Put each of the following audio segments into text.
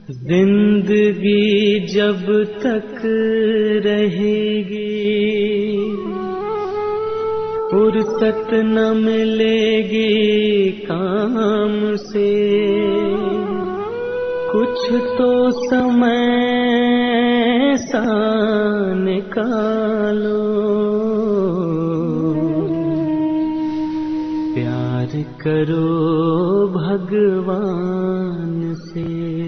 जिंदगी जब तक रहेगी फुर्सत न मिलेगी काम से, कुछ तो समय सा निकालो, प्यार करो भगवान से।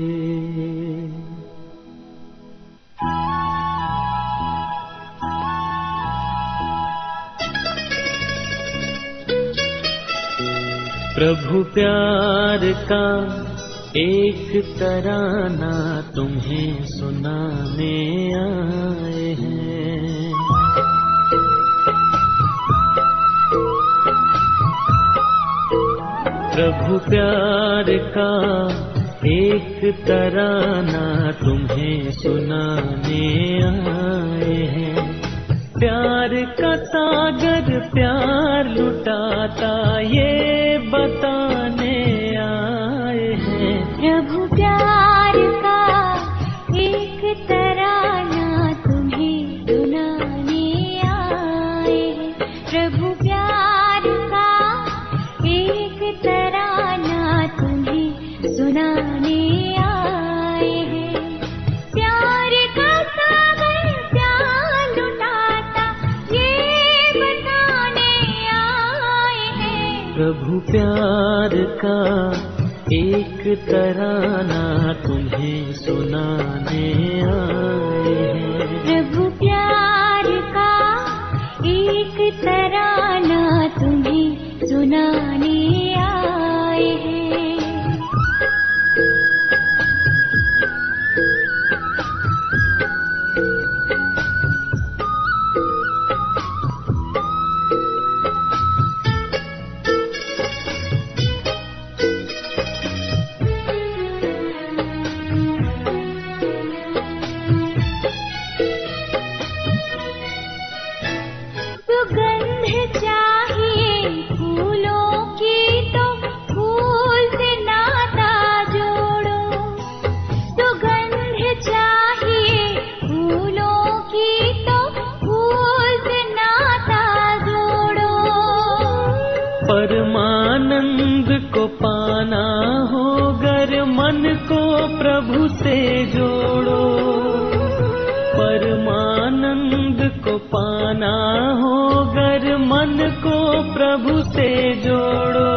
प्रभु प्यार का एक तराना तुम्हें सुनाने आए हैं। प्रभु प्यार का एक तराना तुम्हें सुनाने आए हैं। प्यार का सागर प्यार लुटाता ये बताने आए हैं। प्रभु प्यार का एक तराना तुम्हें सुनाने आए हैं। प्रभु प्यार का एक तराना तुम्हें सुनाने आए हैं। प्यार का सागर प्यार लुटाता ये बताने आए हैं। प्रभु प्यार का एक तराना तुम्हें सुनाने आए हैं। प्रभु प्यार का एक तराना तुम्हें सुनाने आए हैं। सुगंध चाहिए फूलों की तो फूल से नाता जोड़ो। सुगंध चाहिए फूलों की तो फूल से नाता जोड़ो। परमानंद को पाना हो गर मन को प्रभु से जोड़ो। परमानंद को पाना हो गर मन को प्रभु से जोड़ो।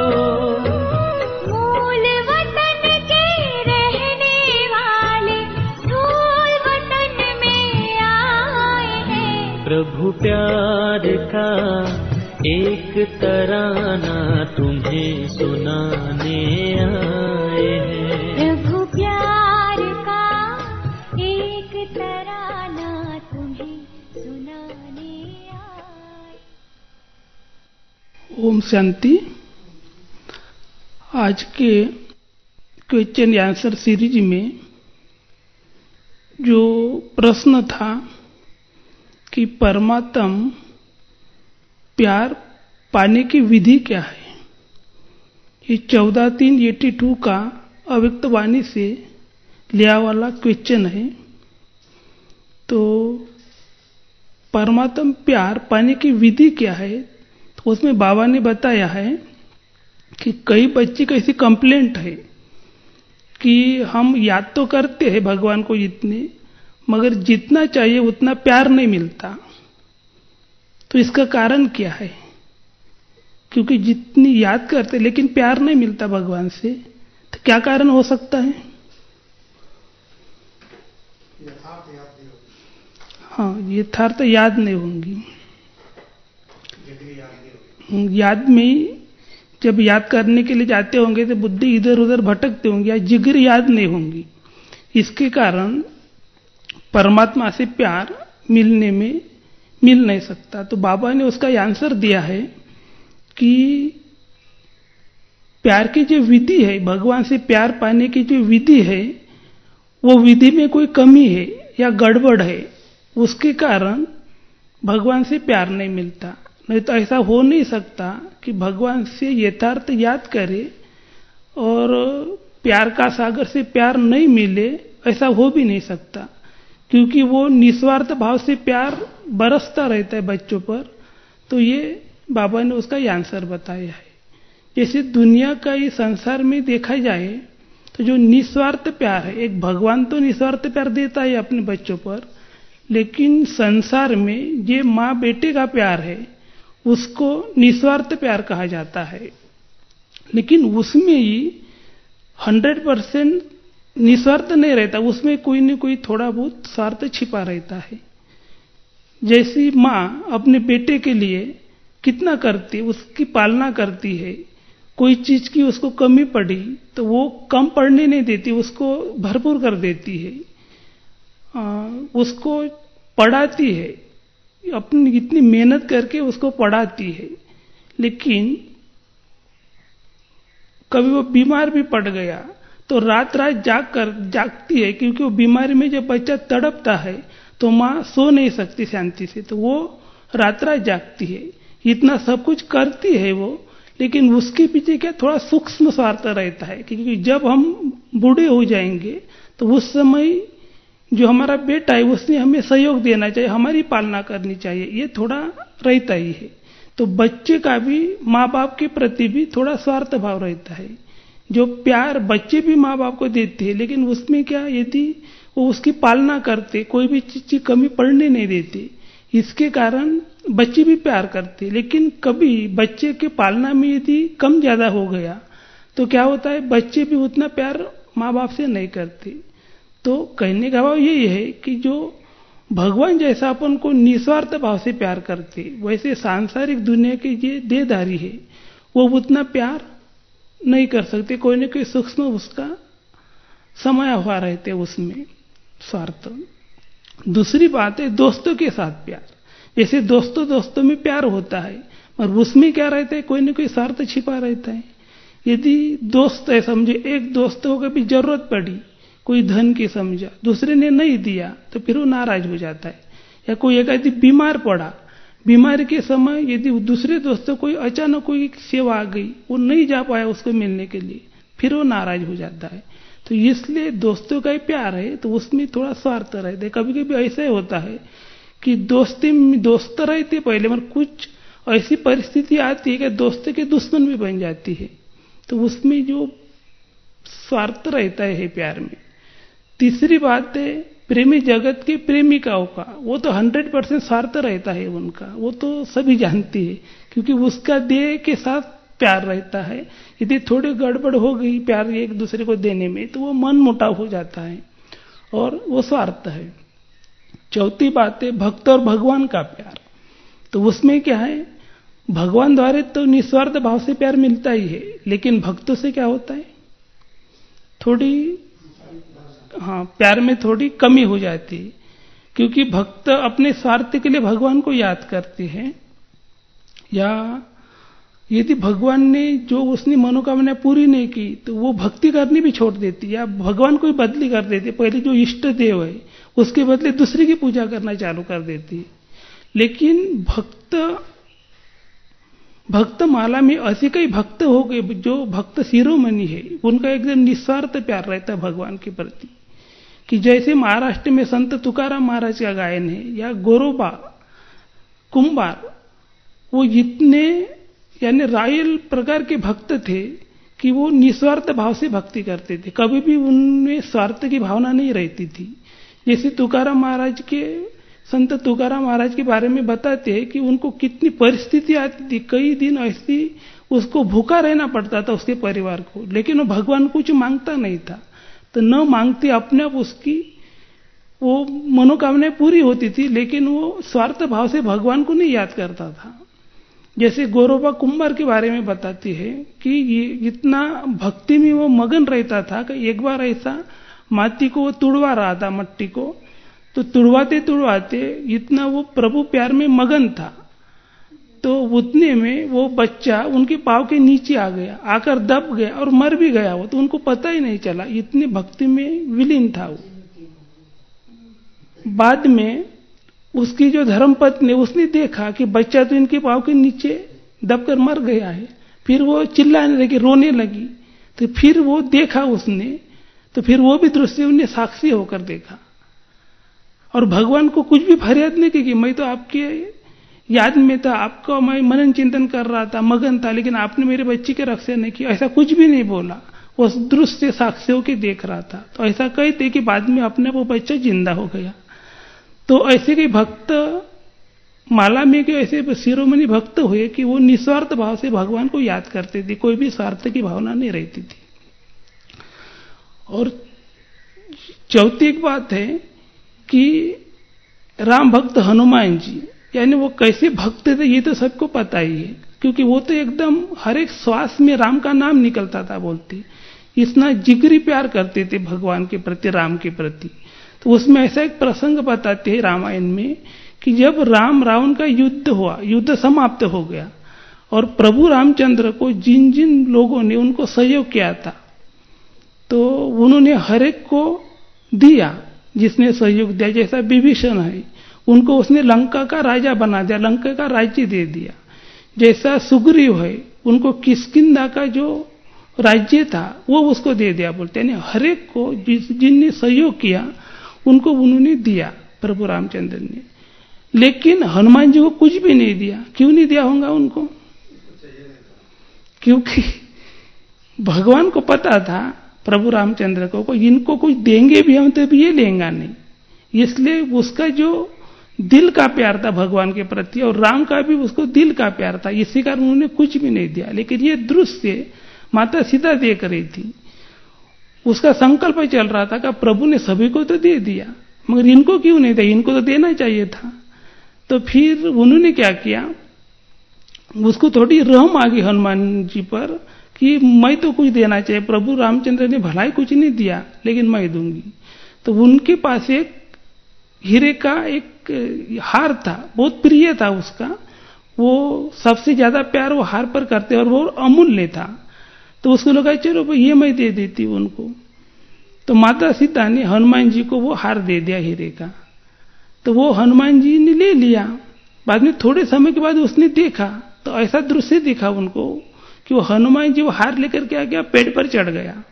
मूल वतन के रहने वाले धूल वतन में आए हैं। प्रभु प्यार का एक तराना तुम्हें सुनाने आए हैं। प्रभु प्यार का एक तराना तुम्हें सुनाने आए। ओम शांति। आज के क्वेश्चन आंसर सीरीज में जो प्रश्न था कि परमात्म प्यार पाने की विधि क्या है, ये 14/3/82 का अव्यक्त वाणी से लिया वाला क्वेश्चन है। तो परमात्म प्यार पाने की विधि क्या है, तो उसमें बाबा ने बताया है कि कई बच्चे की ऐसी कंप्लेंट है कि हम याद तो करते हैं भगवान को जितने, मगर जितना चाहिए उतना प्यार नहीं मिलता। तो इसका कारण क्या है? क्योंकि जितनी याद करते लेकिन प्यार नहीं मिलता भगवान से, तो क्या कारण हो सकता है? हाँ, यथार्थ याद नहीं होंगी। याद में जब याद करने के लिए जाते होंगे तो बुद्धि इधर उधर भटकते होंगे या जिगर याद नहीं होंगी। इसके कारण परमात्मा से प्यार मिल नहीं सकता। तो बाबा ने उसका आंसर दिया है कि प्यार की जो विधि है, भगवान से प्यार पाने की जो विधि है, वो विधि में कोई कमी है या गड़बड़ है, उसके कारण भगवान से प्यार नहीं मिलता। नहीं तो ऐसा हो नहीं सकता कि भगवान से यथार्थ याद करे और प्यार का सागर से प्यार नहीं मिले ऐसा हो भी नहीं सकता, क्योंकि वो निस्वार्थ भाव से प्यार बरसता रहता है बच्चों पर। तो ये बाबा ने उसका आंसर बताया है। जैसे दुनिया का ये संसार में देखा जाए तो जो निस्वार्थ प्यार है, एक भगवान तो निस्वार्थ प्यार देता है अपने बच्चों पर, लेकिन संसार में ये माँ बेटे का प्यार है उसको निस्वार्थ प्यार कहा जाता है। लेकिन उसमें ही 100% निस्वार्थ नहीं रहता, उसमें कोई न कोई थोड़ा बहुत स्वार्थ छिपा रहता है। जैसी माँ अपने बेटे के लिए कितना करती है, उसकी पालना करती है, कोई चीज की उसको कमी पड़ी तो वो कम पड़ने नहीं देती, उसको भरपूर कर देती है, उसको पढ़ाती है, अपनी इतनी मेहनत करके उसको पढ़ाती है। लेकिन कभी वो बीमार भी पड़ गया तो रात रात जागती है, क्योंकि वो बीमारी में जब बच्चा तड़पता है तो माँ सो नहीं सकती शांति से, तो वो रात रात जागती है। इतना सब कुछ करती है वो, लेकिन उसके पीछे क्या थोड़ा सूक्ष्म स्वार्थ रहता है, क्योंकि जब हम बूढ़े हो जाएंगे तो उस समय जो हमारा बेटा है उसने हमें सहयोग देना चाहिए, हमारी पालना करनी चाहिए, ये थोड़ा रहता ही है। तो बच्चे का भी माँ बाप के प्रति भी थोड़ा स्वार्थ भाव रहता है। जो प्यार बच्चे भी माँ बाप को देते हैं, लेकिन उसमें क्या, यदि वो उसकी पालना करते, कोई भी चीज की कमी पड़ने नहीं देते, इसके कारण बच्चे भी प्यार करते। लेकिन कभी बच्चे के पालना में यदि कम ज्यादा हो गया तो क्या होता है, बच्चे भी उतना प्यार माँ बाप से नहीं करते। तो कहने का भाव यही है कि जो भगवान जैसा अपन को निस्वार्थ भाव से प्यार करते, वैसे सांसारिक दुनिया के ये देहधारी है वो उतना प्यार नहीं कर सकते, कोई न कोई सूक्ष्म उसका समाया हुआ रहते उसमें स्वार्थ। दूसरी बात है दोस्तों के साथ प्यार। जैसे दोस्तों में प्यार होता है, और उसमें क्या रहता है, कोई न कोई स्वार्थ छिपा रहता है। यदि दोस्त है, समझे एक दोस्त को कभी जरूरत पड़ी, कोई धन की समझा, दूसरे ने नहीं दिया तो फिर वो नाराज हो जाता है। या कोई एक आदमी बीमार पड़ा, बीमारी के समय यदि दूसरे दोस्तों कोई अचानक कोई सेवा आ गई, वो नहीं जा पाया उसको मिलने के लिए, फिर वो नाराज हो जाता है। तो इसलिए दोस्तों का ही प्यार है तो उसमें थोड़ा स्वार्थ रहता है। कभी कभी ऐसा होता है कि दोस्त रहते पहले, मगर कुछ ऐसी परिस्थिति आती है कि दोस्त के दुश्मन भी बन जाती है, तो उसमें जो स्वार्थ रहता है प्यार में। तीसरी बात है प्रेमी जगत के प्रेमिकाओं का, वो तो 100% स्वार्थ रहता है उनका, वो तो सभी जानती है, क्योंकि उसका देह के साथ प्यार रहता है। यदि थोड़ी गड़बड़ हो गई प्यार एक दूसरे को देने में तो वो मन मुटाव हो जाता है और वो स्वार्थ है। चौथी बात है भक्त और भगवान का प्यार। तो उसमें क्या है, भगवान द्वारा तो निस्वार्थ भाव से प्यार मिलता ही है, लेकिन भक्तों से क्या होता है, थोड़ी प्यार में थोड़ी कमी हो जाती है, क्योंकि भक्त अपने स्वार्थ के लिए भगवान को याद करते हैं, या यदि भगवान ने जो उसने मनोकामना पूरी नहीं की तो वो भक्ति करनी भी छोड़ देती, या भगवान को ही बदली कर देती, पहले जो इष्ट देव है उसके बदले दूसरे की पूजा करना चालू कर देती। लेकिन भक्त माला में ऐसे कई भक्त हो गए जो भक्त शिरोमणि है, उनका एकदम निस्वार्थ प्यार रहता है भगवान के प्रति। कि जैसे महाराष्ट्र में संत तुकाराम महाराज का गायन है, या गोरोबा कुंभार, वो इतने यानी रायल प्रकार के भक्त थे कि वो निस्वार्थ भाव से भक्ति करते थे, कभी भी उनमें स्वार्थ की भावना नहीं रहती थी। जैसे संत तुकाराम महाराज के बारे में बताते हैं कि उनको कितनी परिस्थिति आती थी, कई दिन ऐसी उसको भूखा रहना पड़ता था उसके परिवार को, लेकिन वो भगवान कुछ मांगता नहीं था, तो न मांगते अपने आप उसकी वो मनोकामनाएं पूरी होती थी, लेकिन वो स्वार्थ भाव से भगवान को नहीं याद करता था। जैसे गोरोबा कुंभार के बारे में बताती है कि ये इतना भक्ति में वो मगन रहता था कि एक बार ऐसा माटी को वो तुड़वा रहा था, मट्टी को, तो तुड़वाते इतना वो प्रभु प्यार में मगन था, तो उतने में वो बच्चा उनके पांव के नीचे आ गया, आकर दब गया और मर भी गया वो, तो उनको पता ही नहीं चला, इतनी भक्ति में विलीन था वो। बाद में उसकी जो धर्मपत्नी उसने देखा कि बच्चा तो इनके पांव के नीचे दबकर मर गया है, फिर वो चिल्लाने लगी, रोने लगी। तो फिर वो देखा उसने, तो फिर वो भी दृश्य उन्हें साक्षी होकर देखा और भगवान को कुछ भी फरियाद नहीं की कि मैं तो आपके याद में था, आपका मैं मनन चिंतन कर रहा था, मगन था, लेकिन आपने मेरे बच्ची की रक्षा नहीं की, ऐसा कुछ भी नहीं बोला। उस दृश्य साक्षी होकर देख रहा था। तो ऐसा कहते कि बाद में अपने वो बच्चा जिंदा हो गया। तो ऐसे के भक्त माला में के ऐसे शिरोमणि भक्त हुए कि वो निस्वार्थ भाव से भगवान को याद करते थे, कोई भी स्वार्थ की भावना नहीं रहती थी। और चौथी एक बात है कि राम भक्त हनुमान जी, यानी वो कैसे भक्त थे ये तो सबको पता ही है, क्योंकि वो तो एकदम हर एक श्वास में राम का नाम निकलता था बोलते, इतना जिगरी प्यार करते थे भगवान के प्रति, राम के प्रति। तो उसमें ऐसा एक प्रसंग बताते हैं रामायण में कि जब राम रावण का युद्ध हुआ, युद्ध समाप्त हो गया और प्रभु रामचंद्र को जिन जिन लोगों ने उनको सहयोग किया था तो उन्होंने हर एक को दिया, जिसने सहयोग दिया। जैसा विभीषण है, उनको उसने लंका का राजा बना दिया, लंका का राज्य दे दिया। जैसा सुग्रीव है, उनको किष्किंधा का जो राज्य था वो उसको दे दिया बोलते, यानी हर एक को जिनने सहयोग किया उनको उन्होंने दिया प्रभु रामचंद्र ने। लेकिन हनुमान जी को कुछ भी नहीं दिया। क्यों नहीं दिया होगा उनको? क्योंकि भगवान को पता था प्रभु रामचंद्र को इनको कुछ देंगे भी हम तो भी ये लेंगे नहीं, इसलिए उसका जो दिल का प्यार था भगवान के प्रति और राम का भी उसको दिल का प्यार था, इसी कारण उन्होंने कुछ भी नहीं दिया। लेकिन ये दृश्य माता सीता देख रही थी, उसका संकल्प चल रहा था कि प्रभु ने सभी को तो दे दिया, मगर इनको क्यों नहीं दिया, इनको तो देना चाहिए था। तो फिर उन्होंने क्या किया, उसको थोड़ी रहम आ गई हनुमान जी पर कि मैं तो कुछ देना चाहिए, प्रभु रामचंद्र ने भलाई कुछ नहीं दिया लेकिन मैं दूंगी। तो उनके पास एक हीरे का एक हार था, बहुत प्रिय था उसका, वो सबसे ज्यादा प्यार वो हार पर करते और वो अमूल्य था। तो उसको लगा चलो भाई ये मैं दे देती हूँ उनको। तो माता सीता ने हनुमान जी को वो हार दे दिया हीरे का। तो वो हनुमान जी ने ले लिया। बाद में थोड़े समय के बाद उसने देखा तो ऐसा दृश्य दिखा उनको कि वो हनुमान जी वो हार लेकर क्या किया, पेड़ पर चढ़ गया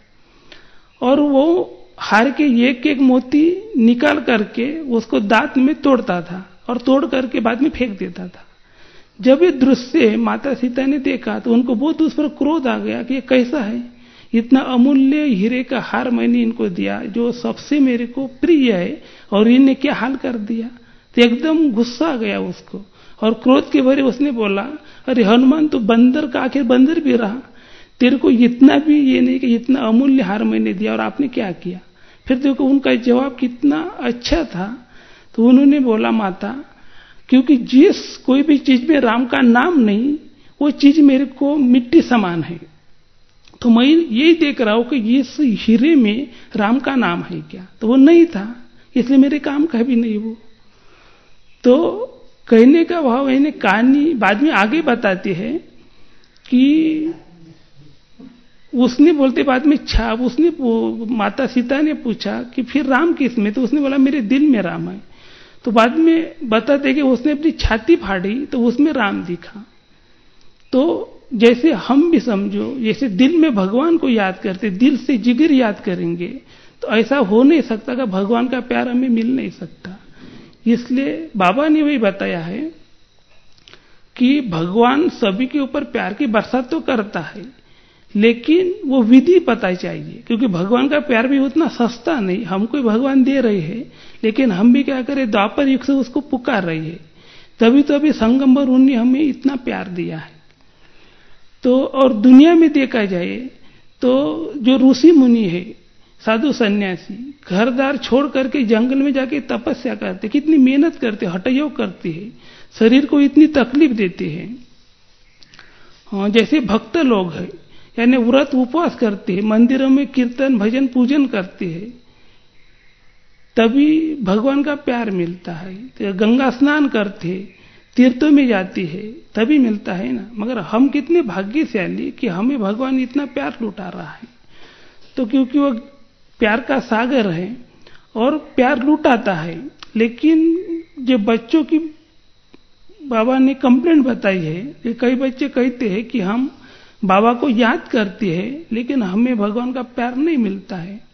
और वो हार के एक एक मोती निकाल करके उसको दांत में तोड़ता था और तोड़ करके बाद में फेंक देता था। जब ये दृश्य माता सीता ने देखा तो उनको बहुत उस पर क्रोध आ गया कि ये कैसा है, इतना अमूल्य हीरे का हार मैंने इनको दिया जो सबसे मेरे को प्रिय है और इन्हें क्या हाल कर दिया। तो एकदम गुस्सा आ गया उसको और क्रोध के भरे उसने बोला, अरे हनुमान तो बंदर का आखिर बंदर भी रहा, तेरे को इतना भी ये नहीं कि इतना अमूल्य हार मैंने दिया और आपने क्या किया। फिर देखो उनका जवाब कितना अच्छा था। तो उन्होंने बोला, माता क्योंकि जिस कोई भी चीज में राम का नाम नहीं वो चीज मेरे को मिट्टी समान है, तो मैं यही देख रहा हूं कि इस हीरे में राम का नाम है क्या, तो वो नहीं था, इसलिए मेरे काम का भी नहीं वो। तो कहने का भाव है, कहानी बाद में आगे बताती है कि उसने बोलते बाद में उसने माता सीता ने पूछा कि फिर राम किस में, तो उसने बोला मेरे दिल में राम है। तो बाद में बताते कि उसने अपनी छाती फाड़ी तो उसमें राम दिखा। तो जैसे हम भी समझो, जैसे दिल में भगवान को याद करते, दिल से जिगर याद करेंगे, तो ऐसा हो नहीं सकता कि भगवान का प्यार हमें मिल नहीं सकता। इसलिए बाबा ने वही बताया है कि भगवान सभी के ऊपर प्यार की बरसात तो करता है, लेकिन वो विधि पता चाहिए, क्योंकि भगवान का प्यार भी उतना सस्ता नहीं। हमको भगवान दे रहे हैं, लेकिन हम भी क्या करें, द्वापर युग से उसको पुकार रहे हैं, तभी तो अभी संगमवर उन्होंने हमें इतना प्यार दिया है। तो और दुनिया में देखा जाए तो जो ऋषि मुनि है, साधु सन्यासी, घरदार छोड़ करके जंगल में जाके तपस्या करते, कितनी मेहनत करते, हठयोग करते हैं, शरीर को इतनी तकलीफ देते हैं। हाँ, जैसे भक्त लोग हैं, यानी व्रत उपवास करते हैं, मंदिरों में कीर्तन भजन पूजन करते हैं, तभी भगवान का प्यार मिलता है। तो गंगा स्नान करते, तीर्थों में जाती है, तभी मिलता है ना। मगर हम कितने भाग्यशाली कि हमें भगवान इतना प्यार लुटा रहा है। तो क्योंकि वो प्यार का सागर है और प्यार लुटाता है। लेकिन जो बच्चों की बाबा ने कंप्लेंट बताई है कि कई बच्चे कहते हैं कि हम बाबा को याद करते हैं लेकिन हमें भगवान का प्यार नहीं मिलता है।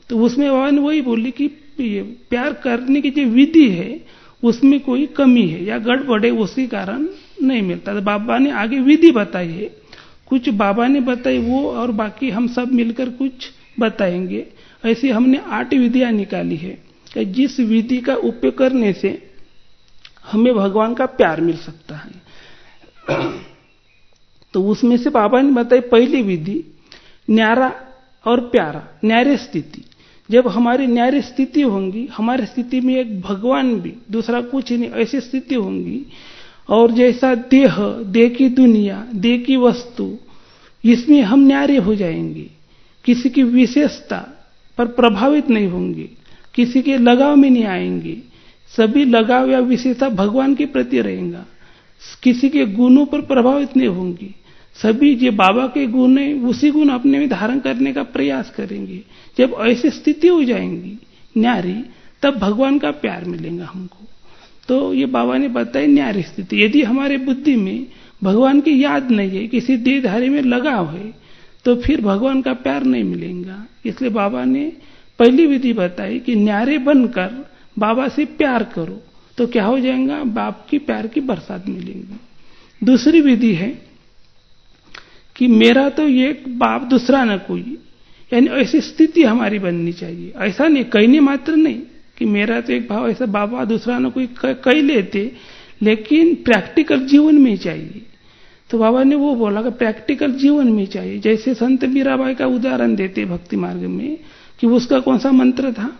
तो उसमें बाबा ने वही बोली कि प्यार करने की जो विधि है उसमें कोई कमी है या गड़बड़ है, उसी कारण नहीं मिलता। तो बाबा ने आगे विधि बताई है, कुछ बाबा ने बताई वो, और बाकी हम सब मिलकर कुछ बताएंगे। ऐसी हमने 8 विधियां निकाली है कि जिस विधि का उपयोग करने से हमें भगवान का प्यार मिल सकता है। तो उसमें से बाबा ने बताई पहली विधि न्यारा और प्यारा, न्यारे स्थिति। जब हमारी न्यारी स्थिति होंगी, हमारी स्थिति में एक भगवान भी, दूसरा कुछ नहीं, ऐसी स्थिति होंगी। और जैसा देह की दुनिया, देह की वस्तु, इसमें हम न्यारे हो जाएंगे, किसी की विशेषता पर प्रभावित नहीं होंगे, किसी के लगाव में नहीं आएंगे, सभी लगाव या विशेषता भगवान के प्रति रहेगा, किसी के गुणों पर प्रभावित नहीं होंगे, सभी जो बाबा के गुण है उसी गुण अपने में धारण करने का प्रयास करेंगे। जब ऐसी स्थिति हो जाएंगी न्यारी, तब भगवान का प्यार मिलेगा हमको। तो ये बाबा ने बताया न्यारी स्थिति। यदि हमारे बुद्धि में भगवान की याद नहीं है, किसी देहधारी में लगाव है, तो फिर भगवान का प्यार नहीं मिलेगा। इसलिए बाबा ने पहली विधि बताई कि न्यारे बनकर बाबा से प्यार करो, तो क्या हो जाएगा, बाप की प्यार की बरसात मिलेगी। दूसरी विधि है कि मेरा तो एक बाप दूसरा न कोई, यानी ऐसी स्थिति हमारी बननी चाहिए। ऐसा नहीं कहने मात्र नहीं कि मेरा तो एक भाव, ऐसा बाबा दूसरा न कोई कह लेते, लेकिन प्रैक्टिकल जीवन में चाहिए। तो बाबा ने वो बोला कि प्रैक्टिकल जीवन में चाहिए। जैसे संत मीराबाई का उदाहरण देते भक्ति मार्ग में कि उसका कौन सा मंत्र था,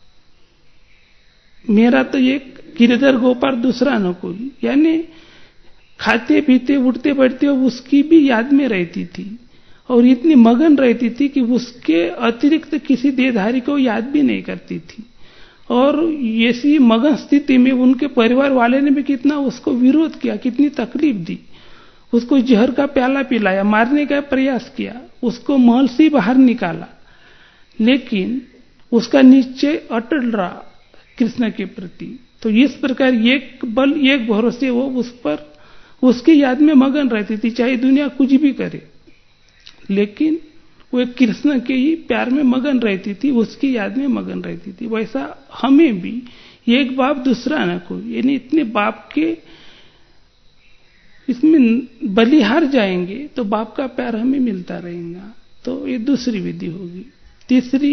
मेरा तो एक गिरधर गोपाल दूसरा न कोई, यानी खाते पीते उठते बैठते उसकी भी याद में रहती थी और इतनी मगन रहती थी कि उसके अतिरिक्त किसी देहधारी को याद भी नहीं करती थी। और ऐसी मगन स्थिति में उनके परिवार वाले ने भी कितना उसको विरोध किया, कितनी तकलीफ दी, उसको जहर का प्याला पिलाया, मारने का प्रयास किया, उसको महल से बाहर निकाला, लेकिन उसका निश्चय अटल रहा कृष्ण के प्रति। तो इस प्रकार एक बल एक भरोसे वो उस पर उसकी याद में मगन रहती थी, चाहे दुनिया कुछ भी करे, लेकिन वो एक कृष्ण के ही प्यार में मगन रहती थी, उसकी याद में मगन रहती थी। वैसा हमें भी एक बाप दूसरा न कोई, यानी इतने बाप के इसमें बलिहार जाएंगे तो बाप का प्यार हमें मिलता रहेगा। तो ये दूसरी विधि होगी। तीसरी,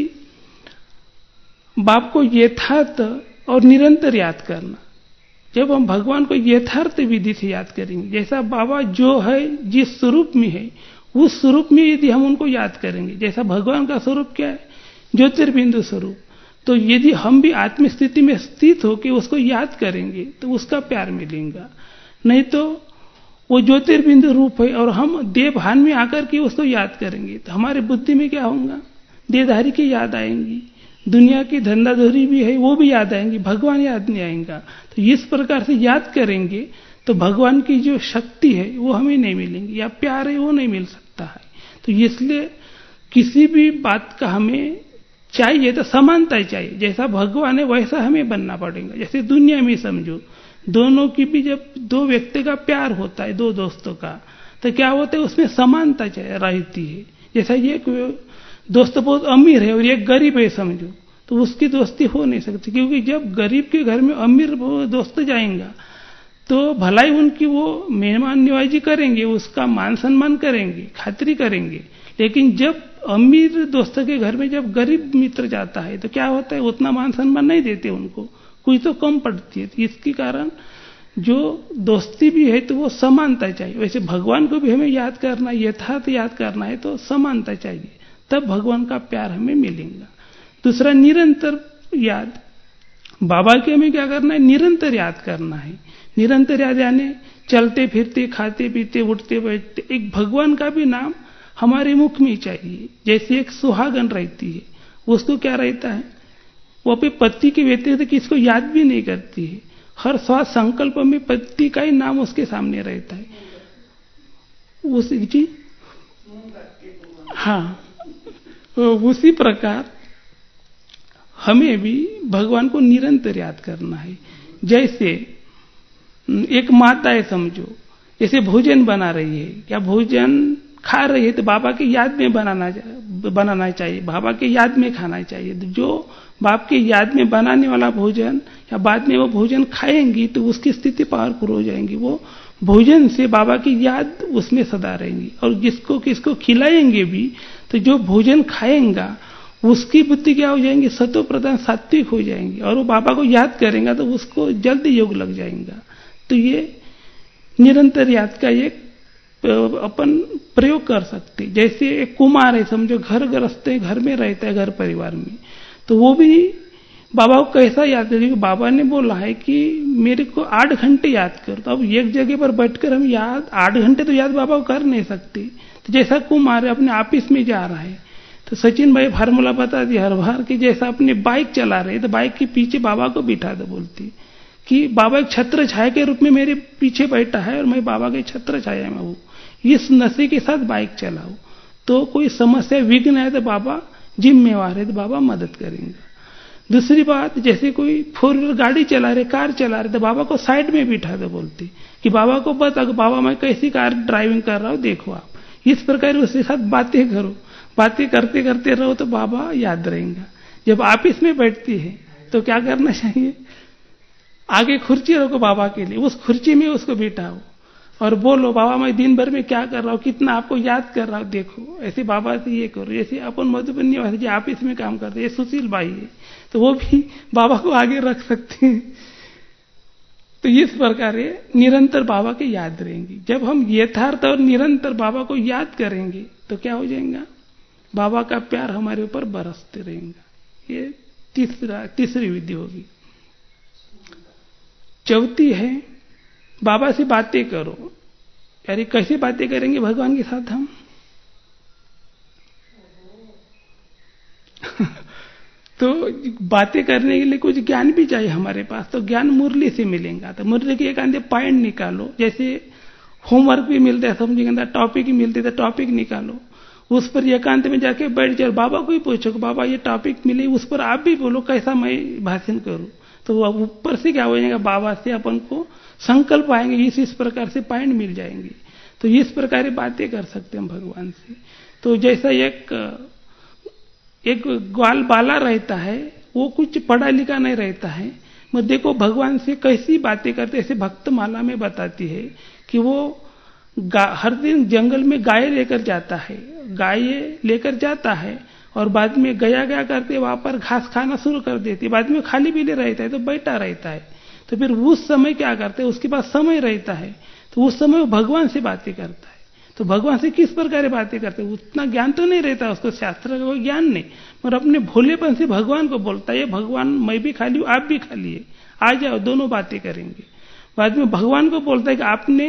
बाप को यथार्थ और निरंतर याद करना। जब हम भगवान को यथार्थ विधि से याद करेंगे, जैसा बाबा जो है, जिस स्वरूप में है, उस स्वरूप में यदि हम उनको याद करेंगे, जैसा भगवान का स्वरूप क्या है, ज्योतिर्बिंदु स्वरूप, तो यदि हम भी आत्म स्थिति में स्थित होकर उसको याद करेंगे तो उसका प्यार मिलेगा। नहीं तो वो ज्योतिर्बिंदु रूप है और हम देह भान में आकर के उसको याद करेंगे तो हमारे बुद्धि में क्या होगा, देहधारी की याद आएंगी, दुनिया की धंधाधोरी भी है वो भी याद आएंगी, भगवान याद नहीं आएगा। तो इस प्रकार से याद करेंगे तो भगवान की जो शक्ति है वो हमें नहीं मिलेंगी, या प्यार है वो नहीं मिल सकता है। तो इसलिए किसी भी बात का हमें चाहिए तो समानता चाहिए, जैसा भगवान है वैसा हमें बनना पड़ेगा। जैसे दुनिया में समझो, दोनों की भी जब दो व्यक्ति का प्यार होता है, दो दोस्तों का, तो क्या होता है, उसमें समानता चाहिए रहती है। जैसा ये दोस्त बहुत अमीर है और एक गरीब है समझो, तो उसकी दोस्ती हो नहीं सकती, क्योंकि जब गरीब के घर में अमीर दोस्त जाएंगा तो भलाई उनकी वो मेहमान नवाजी करेंगे, उसका मान सम्मान करेंगे, खातिरी करेंगे। लेकिन जब अमीर दोस्त के घर में जब गरीब मित्र जाता है तो क्या होता है, उतना मान सम्मान नहीं देते उनको, कुछ तो कम पड़ती है। इसके कारण जो दोस्ती भी है तो वो समानता चाहिए। वैसे भगवान को भी हमें याद करना, यथार्थ याद करना है तो समानता चाहिए, तब भगवान का प्यार हमें मिलेगा। दूसरा, निरंतर याद। बाबा के हमें क्या करना है, निरंतर याद करना है। निरंतर याद यानी चलते फिरते, खाते पीते, उठते बैठते एक भगवान का भी नाम हमारे मुख में चाहिए। जैसे एक सुहागन रहती है, उसको क्या रहता है, वो अपने पति के व्यतिरिक्त किसको याद भी नहीं करती है, हर श्वास संकल्प में पति का ही नाम उसके सामने रहता है। उसी जी हाँ, उसी प्रकार हमें भी भगवान को निरंतर याद करना है। जैसे एक माता है समझो, जैसे भोजन बना रही है, क्या भोजन खा रही है तो बाबा की याद में बनाना चाहिए, बाबा की याद में खाना चाहिए। जो बाप की याद में बनाने वाला भोजन या बाद में वो भोजन खाएंगी तो उसकी स्थिति पावरफुल हो जाएंगी। वो भोजन से बाबा की याद उसमें सदा रहेंगी। और जिसको किसको खिलाएंगे भी तो जो भोजन खाएंगा उसकी बुद्धि क्या हो जाएंगी, सत्व प्रधान सात्विक हो जाएंगी। और वो बाबा को याद करेंगे तो उसको जल्दी योग लग जाएगा। तो ये निरंतर याद का एक अपन प्रयोग कर सकते। जैसे एक कुमार है, समझो घर गृहस्थ है, घर में रहता है, घर परिवार में, तो वो भी बाबा को कैसा याद करेंगे। बाबा ने बोला है कि मेरे को 8 घंटे याद कर। तो अब एक जगह पर बैठकर हम याद 8 घंटे तो याद बाबा को कर नहीं सकते। तो जैसा कुमार है अपने ऑफिस में जा रहा है, तो सचिन भाई फार्मूला बता दिया हर बार कि जैसा अपने बाइक चला रहे तो बाइक के पीछे बाबा को बिठा दो, बोलती कि बाबा एक छत्र छाया के रूप में मेरे पीछे बैठा है और मैं बाबा के छत्र छाया में हूं। इस नशे के साथ बाइक चलाओ तो कोई समस्या विघ्न है तो बाबा जिम्मेवार है, तो बाबा मदद करेंगे। दूसरी बात, जैसे कोई 4 व्हीलर गाड़ी चला रहे, कार चला रहे, तो बाबा को साइड में बिठा दो, बोलती कि बाबा को बता बाबा मैं कैसी कार ड्राइविंग कर रहा हूं, देखो आप। इस प्रकार उसके साथ बातें करो, बातें करते करते रहो तो बाबा याद रहेगा। जब ऑफिस में बैठती है तो क्या करना चाहिए, आगे खुर्ची रखो बाबा के लिए, उस खुर्ची में उसको बिठाओ और बोलो बाबा मैं दिन भर में क्या कर रहा हूँ, कितना आपको याद कर रहा हूँ, देखो। ऐसे बाबा से ये करो। जैसे अपन मधुबनी वाले जो ऑफिस में काम करते हैं, सुशील भाई है, तो वो भी बाबा को आगे रख सकते हैं। तो इस प्रकार निरंतर बाबा की याद रहेंगी। जब हम यथार्थ और निरंतर बाबा को याद करेंगे तो क्या हो जाएगा, बाबा का प्यार हमारे ऊपर बरसते रहेगा। ये तीसरी विधि होगी। चौथी है बाबा से बातें करो। यानी कैसे बातें करेंगे भगवान के साथ हम तो बातें करने के लिए कुछ ज्ञान भी चाहिए हमारे पास। तो ज्ञान मुरली से मिलेगा। तो मुरली के एक आधे पॉइंट निकालो, जैसे होमवर्क भी मिलता है, समझेंगे टॉपिक ही मिलते तो टॉपिक निकालो, उस पर एकांत में जाके बैठ जाओ, बाबा को ही पूछो बाबा ये टॉपिक मिले, उस पर आप भी बोलो कैसा मैं भाषण करूं। तो ऊपर से क्या हो जाएगा, बाबा से अपन को संकल्प आएंगे, इस प्रकार से पॉइंट मिल जाएंगे। तो इस प्रकार बातें कर सकते हैं हम भगवान से। तो जैसा एक ग्वाल बाला रहता है, वो कुछ पढ़ा लिखा नहीं रहता है, मैं देखो भगवान से कैसी बातें करते। ऐसे भक्तमाला में बताती है कि वो हर दिन जंगल में गाय लेकर जाता है, गाय लेकर जाता है और बाद में गया करते वहां पर घास खाना शुरू कर देती। बाद में खाली भी रहता है तो बैठा रहता है। तो फिर उस समय क्या करते हैं, उसके पास समय रहता है तो उस समय वो भगवान से बातें करता है। तो भगवान से किस प्रकार बातें करते हैं, उतना ज्ञान तो नहीं रहता उसको, शास्त्र का ज्ञान नहीं, पर अपने भोलेपन से भगवान को बोलता है भगवान मैं भी खाली हूं, आप भी खाली है, आ जाओ दोनों बातें करेंगे। बाद में भगवान को बोलता है कि आपने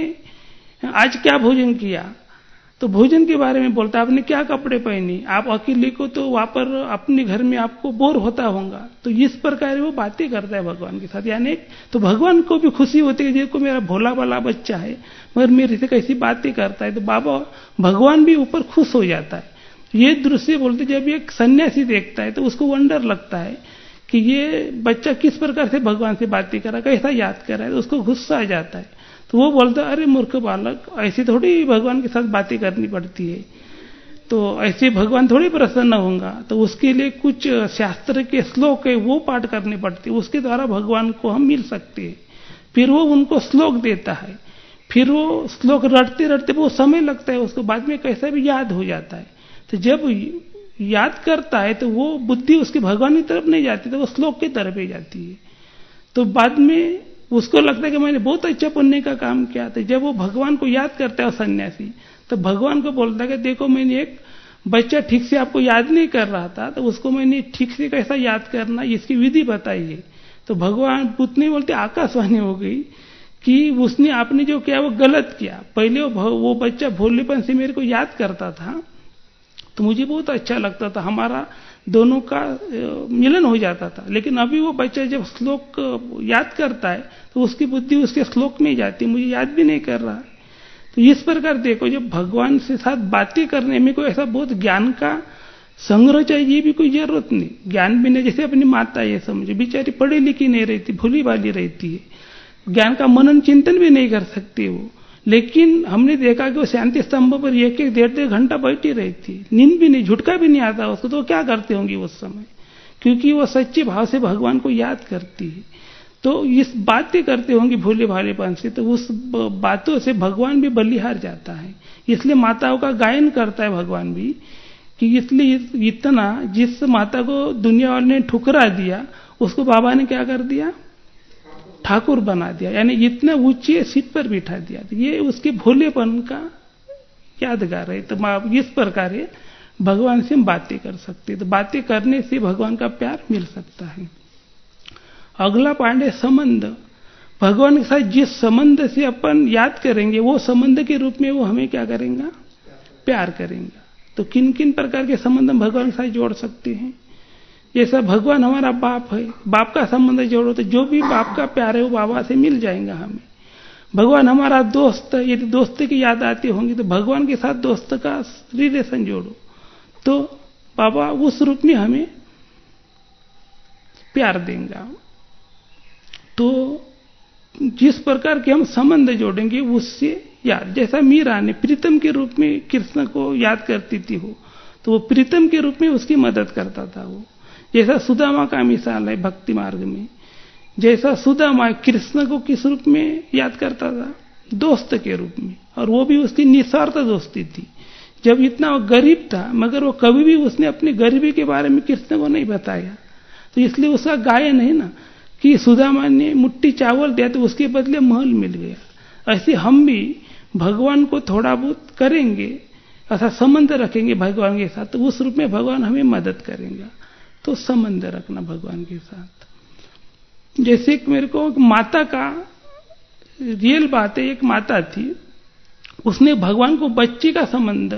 आज क्या भोजन किया, तो भोजन के बारे में बोलता है, आपने क्या कपड़े पहने, आप अकेले को तो वहां पर अपने घर में आपको बोर होता होगा। तो इस प्रकार वो बातें करता है भगवान के साथ। यानी तो भगवान को भी खुशी होती है देखो मेरा भोला भाला बच्चा है मगर मेरे से कैसी बातें करता है। तो बाबा भगवान भी ऊपर खुश हो जाता है। ये दृश्य बोलते जब एक सन्यासी देखता है तो उसको वंडर लगता है कि ये बच्चा किस प्रकार से भगवान से बातें कर रहा है, कैसा याद कर रहा है, तो उसको गुस्सा आ जाता है। तो वो बोलता है अरे मूर्ख बालक, ऐसी थोड़ी भगवान के साथ बातें करनी पड़ती है, तो ऐसे भगवान थोड़ी प्रसन्न होगा। तो उसके लिए कुछ शास्त्र के श्लोक है वो पाठ करने पड़ते, उसके द्वारा भगवान को हम मिल सकते हैं। फिर वो उनको श्लोक देता है, फिर वो श्लोक रटते रटते वो समय लगता है उसको, बाद में कैसा भी याद हो जाता है। तो जब याद करता है तो वो बुद्धि उसकी भगवान की तरफ नहीं जाती, तो वो श्लोक की तरफ ही जाती है। तो बाद में उसको लगता है कि मैंने बहुत अच्छा पुण्य का काम किया था। जब वो भगवान को याद करता है सन्यासी, तो भगवान को बोलता है कि देखो मैंने एक बच्चा ठीक से आपको याद नहीं कर रहा था, तो उसको मैंने ठीक से कैसा याद करना इसकी विधि बताई है। तो भगवान पुतनी बोलते आकाशवाणी हो गई कि उसने आपने जो किया वो गलत किया। पहले वो बच्चा भोलेपन से मेरे को याद करता था तो मुझे बहुत अच्छा लगता था, हमारा दोनों का मिलन हो जाता था। लेकिन अभी वो बच्चा जब श्लोक याद करता है तो उसकी बुद्धि उसके श्लोक में जाती, मुझे याद भी नहीं कर रहा। तो इस प्रकार देखो जब भगवान से साथ बातें करने में कोई ऐसा बहुत ज्ञान का संग्रह चाहिए, ये भी कोई जरूरत नहीं। ज्ञान भी नहीं, जैसे अपनी माता ये समझे बेचारी पढ़ी लिखी नहीं रहती, भूली भाली रहती है, ज्ञान का मनन चिंतन भी नहीं कर सकती वो, लेकिन हमने देखा कि वो शांति स्तंभ पर एक एक डेढ़ डेढ़ घंटा बैठी रहती, नींद भी नहीं, झुटका भी नहीं आता उसको, तो क्या करते होंगे उस समय, क्योंकि वो सच्चे भाव से भगवान को याद करती है। तो इस बातें करते होंगे भोले भालेपन से, तो उस बातों से भगवान भी बलिहार जाता है। इसलिए माताओं का गायन करता है भगवान भी, कि इसलिए इतना जिस माता को दुनिया वाले ने ठुकरा दिया, उसको बाबा ने क्या कर दिया, ठाकुर बना दिया, यानी इतना ऊंचे सीट पर बिठा दिया। तो ये उसके भोलेपन का यादगार है। तो इस प्रकार भगवान से हम बातें कर सकते हैं। तो बातें करने से भगवान का प्यार मिल सकता है। अगला पॉइंट है संबंध। भगवान के साथ जिस संबंध से अपन याद करेंगे, वो संबंध के रूप में वो हमें क्या करेंगे, प्यार करेंगे। तो किन किन प्रकार के संबंध हम भगवान के साथ जोड़ सकते हैं। जैसा भगवान हमारा बाप है, बाप का संबंध जोड़ो तो जो भी बाप का प्यार है वो बाबा से मिल जाएगा हमें। भगवान हमारा दोस्त है, यदि दोस्ती की याद आती होंगी तो भगवान के साथ दोस्त का रिलेशन जोड़ो, तो बाबा उस रूप में हमें प्यार देंगे। तो जिस प्रकार के हम संबंध जोड़ेंगे उससे याद, जैसा मीरा ने प्रीतम के रूप में कृष्ण को याद करती थी हो, तो वो प्रीतम के रूप में उसकी मदद करता था वो। जैसा सुदामा का मिसाल है भक्ति मार्ग में, जैसा सुदामा कृष्ण को किस रूप में याद करता था, दोस्त के रूप में, और वो भी उसकी निस्वार्थ दोस्ती थी। जब इतना वो गरीब था मगर वो कभी भी उसने अपनी गरीबी के बारे में कृष्ण को नहीं बताया, तो इसलिए उसका गायन है ना कि सुदामा ने मुट्ठी चावल दिया तो उसके बदले महल मिल गया। ऐसे हम भी भगवान को थोड़ा बहुत करेंगे, ऐसा संबंध रखेंगे भगवान के साथ, तो उस रूप में भगवान हमें मदद करेंगे। तो संबंध रखना भगवान के साथ। जैसे कि मेरे को माता का रियल बात है, एक माता थी, उसने भगवान को बच्चे का संबंध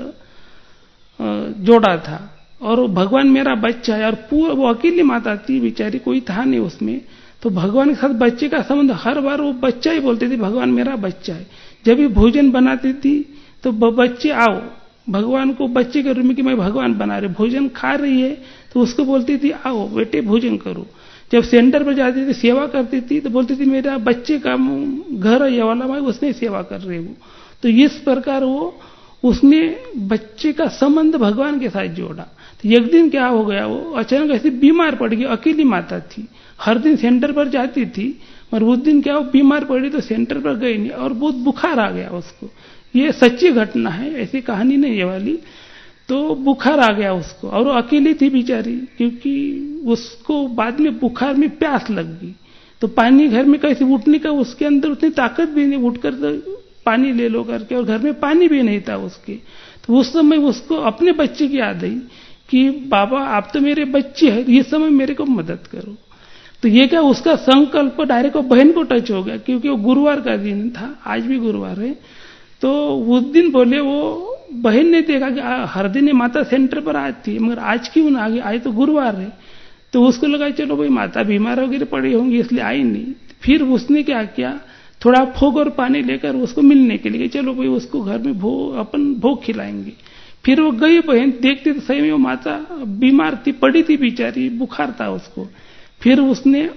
जोड़ा था, और भगवान मेरा बच्चा है, और पूरा वो अकेली माता थी बेचारी, कोई था नहीं उसमें, तो भगवान के साथ बच्चे का संबंध, हर बार वो बच्चा ही बोलती थी, भगवान मेरा बच्चा है। जब भी भोजन बनाती थी तो बच्चे आओ, भगवान को बच्चे के रूप में कि मैं भगवान बना रही, भोजन खा रही है तो उसको बोलती थी आओ बेटे भोजन करो। जब सेंटर पर जाती थी सेवा करती थी तो बोलती थी मेरा बच्चे का घर है ये वाला, मैं उसने सेवा कर रही हूँ। तो इस प्रकार वो उसने बच्चे का संबंध भगवान के साथ जोड़ा। तो एक दिन क्या हो गया, वो अचानक ऐसी बीमार पड़ गई, अकेली माता थी, हर दिन सेंटर पर जाती थी, और उस दिन क्या वो बीमार पड़ी तो सेंटर पर गई नहीं, और बहुत बुखार आ गया उसको। ये सच्ची घटना है, ऐसी कहानी नहीं ये वाली। तो बुखार आ गया उसको, और वो अकेली थी बेचारी, क्योंकि उसको बाद में बुखार में प्यास लग गई। तो पानी घर में कैसे उठने का, उसके अंदर उतनी ताकत भी नहीं, उठकर तो पानी ले लो करके, और घर में पानी भी नहीं था उसके। तो उस समय उसको अपने बच्चे की याद आई कि बाबा आप तो मेरे बच्चे हैं, ये समय मेरे को मदद करो। तो ये क्या उसका संकल्प डायरेक्ट वो बहन को टच हो गया, क्योंकि वो गुरुवार का दिन था, आज भी गुरुवार है। तो उस दिन बोले वो बहन ने देखा कि हर दिन ये माता सेंटर पर आती है, मगर आज क्यों ना आ गई, आज तो गुरुवार है। तो उसको लगा चलो भाई माता बीमार वगैरह पड़ी होंगी इसलिए आई नहीं। फिर उसने क्या किया, थोड़ा भोग और पानी लेकर उसको मिलने के लिए, चलो भाई उसको घर में अपन भोग खिलाएंगे। फिर वो गई बहन, देखते तो सही में वो माता बीमार थी, पड़ी थी बेचारी, बुखार था उसको। फिर उसने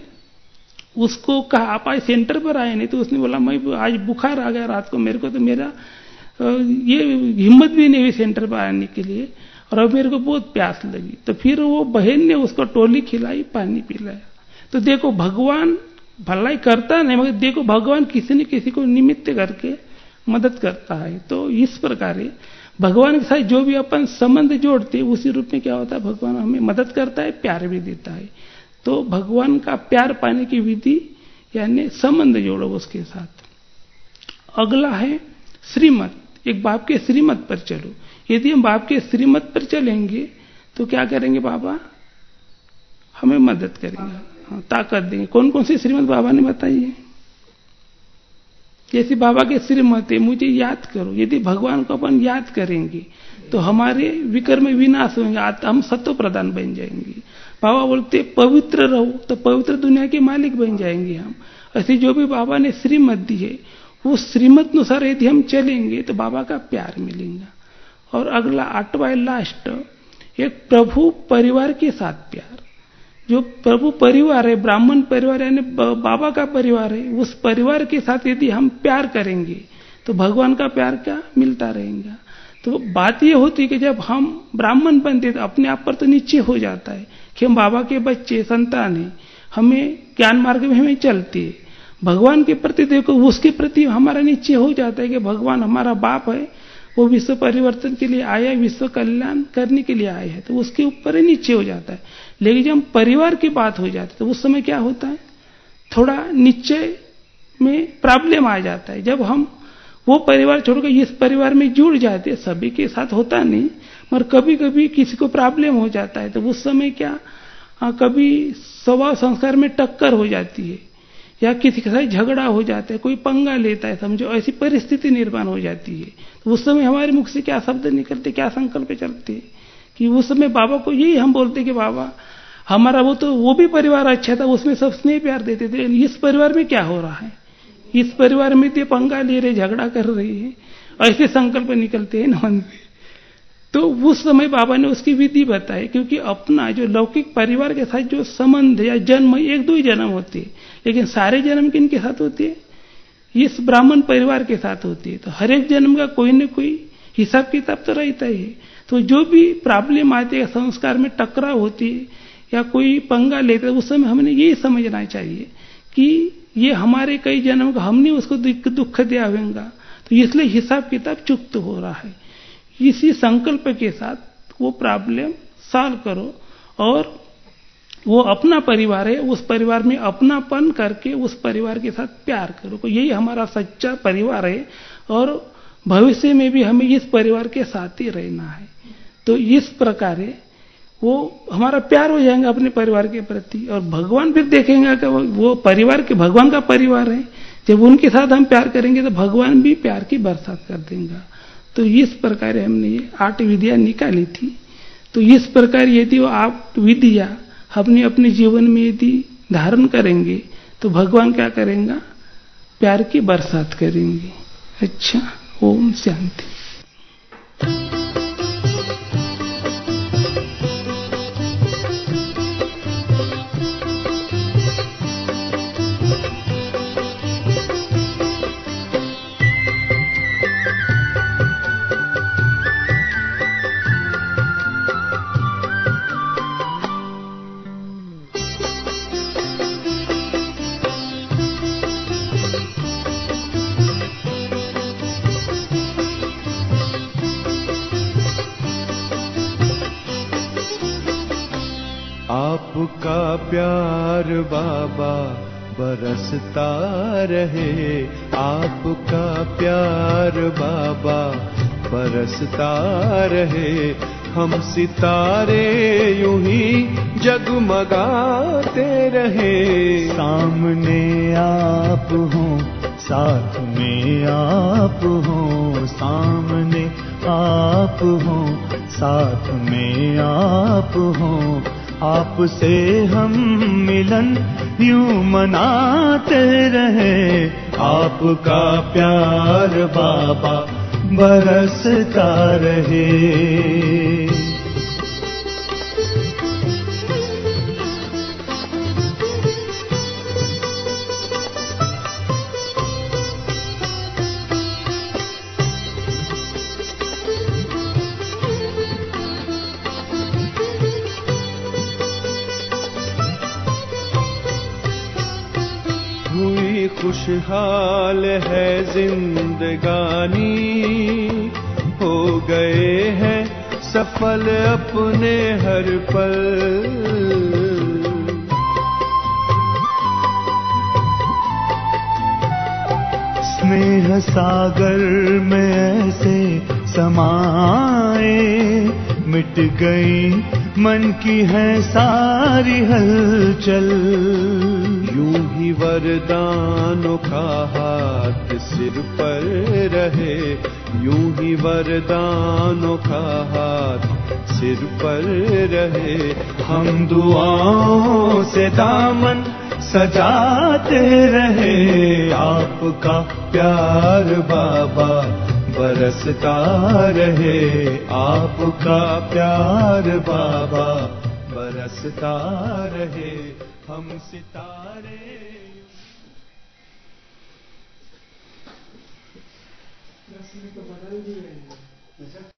उसको कहा आप आज सेंटर पर आए नहीं, तो उसने बोला मैं आज बुखार आ गया रात को, मेरे को तो मेरा ये हिम्मत भी नहीं हुई सेंटर पर आने के लिए, और अब मेरे को बहुत प्यास लगी। तो फिर वो बहन ने उसको टोली खिलाई, पानी पिलाया। तो देखो भगवान भलाई करता नहीं, मगर देखो भगवान किसी न किसी को निमित्त करके मदद करता है। तो इस प्रकार भगवान के साथ जो भी अपन संबंध जोड़ते उसी रूप में क्या होता है, भगवान हमें मदद करता है, प्यार भी देता है। तो भगवान का प्यार पाने की विधि यानी संबंध जोड़ो उसके साथ। अगला है श्रीमत। एक बाप के श्रीमत पर चलो। यदि हम बाप के श्रीमत पर चलेंगे तो क्या करेंगे, बाबा हमें मदद करेंगे, हाँ, ताकत देंगे। कौन कौन सी श्रीमत बाबा ने बताई है? जैसे बाबा के श्रीमत है, मुझे याद करो। यदि भगवान को अपन याद करेंगे तो हमारे विकर्म विनाश होंगे, हम सत्व प्रधान बन जाएंगे। बाबा बोलते पवित्र रहो, तो पवित्र दुनिया के मालिक बन जाएंगे हम। ऐसे जो भी बाबा ने श्रीमत दी है उस श्रीमत अनुसार यदि हम चलेंगे तो बाबा का प्यार मिलेगा। और अगला 8वां लास्ट, एक प्रभु परिवार के साथ प्यार। जो प्रभु परिवार है, ब्राह्मण परिवार यानी बाबा का परिवार है, उस परिवार के साथ यदि हम प्यार करेंगे तो भगवान का प्यार क्या मिलता रहेगा। तो बात ये होती है कि जब हम ब्राह्मण बनते तो अपने आप पर तो निश्चय हो जाता है कि हम बाबा के बच्चे संतान हैं, हमें ज्ञान मार्ग में हमें चलती है। भगवान के प्रति देखो, उसके प्रति हमारा निश्चय हो जाता है कि भगवान हमारा बाप है, वो विश्व परिवर्तन के लिए आया है, विश्व कल्याण करने के लिए आया है, तो उसके ऊपर ही निश्चय हो जाता है। लेकिन जब परिवार की बात हो जाती है तो उस समय क्या होता है, थोड़ा निश्चय में प्रॉब्लम आ जाता है। जब हम वो परिवार छोड़कर इस परिवार में जुड़ जाते हैं, सभी के साथ होता नहीं, मगर कभी कभी किसी को प्रॉब्लम हो जाता है, तो उस समय क्या कभी स्वभाव संस्कार में टक्कर हो जाती है या किसी के साथ झगड़ा हो जाता है, कोई पंगा लेता है, समझो ऐसी परिस्थिति निर्माण हो जाती है। तो उस समय हमारे मुख से क्या शब्द निकलते, क्या संकल्प चलते कि उस समय बाबा को यही हम बोलते कि बाबा हमारा वो भी परिवार अच्छा था, उसमें सब स्नेह प्यार देते थे, इस परिवार में क्या हो रहा है, इस परिवार में तो पंगा ले रहे, झगड़ा कर रही है, ऐसे संकल्प निकलते हैं मन में। तो उस समय बाबा ने उसकी विधि बताई, क्योंकि अपना जो लौकिक परिवार के साथ जो संबंध या जन्म, एक दो ही जन्म होते हैं, लेकिन सारे जन्म किनके साथ होते हैं, इस ब्राह्मण परिवार के साथ होती है। तो हर एक जन्म का कोई न कोई हिसाब किताब तो रहता ही है। तो जो भी प्रॉब्लम आती है, संस्कार में टकराव होती है या कोई पंगा लेता है, उस समय हमने यही समझना चाहिए कि ये हमारे कई जन्म का हमने उसको दुख दिया होगा, तो इसलिए हिसाब किताब चुकत हो रहा है। इसी संकल्प के साथ वो प्रॉब्लम सॉल्व करो, और वो अपना परिवार है, उस परिवार में अपनापन करके उस परिवार के साथ प्यार करो। तो यही हमारा सच्चा परिवार है, और भविष्य में भी हमें इस परिवार के साथ ही रहना है। तो इस प्रकार वो हमारा प्यार हो जाएगा अपने परिवार के प्रति, और भगवान फिर देखेंगे कि वो परिवार के भगवान का परिवार है, जब उनके साथ हम प्यार करेंगे तो भगवान भी प्यार की बरसात कर देंगे। तो इस प्रकार हमने ये 8 विधियां निकाली थी। तो इस प्रकार यदि वो 8 विधियां हमने अपने जीवन में यदि धारण करेंगे तो भगवान क्या करेंगे, प्यार की बरसात करेंगे। अच्छा, ओम शांति। आपका प्यार बाबा बरसता रहे, आपका प्यार बाबा बरसता रहे। हम सितारे यूं ही जगमगाते रहे। सामने आप हो, साथ में आप हो, सामने आप हो, साथ में आप हो। आपसे हम मिलन यूं मनाते रहे। आपका प्यार बाबा बरसता रहे। हुई खुशहाल है जिंदगानी, हो गए हैं सफल अपने हर पल। स्नेह सागर में ऐसे समाए, मिट गई मन की है सारी हलचल। यूं ही वरदानों का हाथ सिर पर रहे, यूं ही वरदानों का हाथ सिर पर रहे। हम दुआओं से दामन सजाते रहे। आपका प्यार बाबा बरसता रहे। आपका प्यार बाबा बरसता रहे। हम सितारे। प्रश्न तो बदल दिए।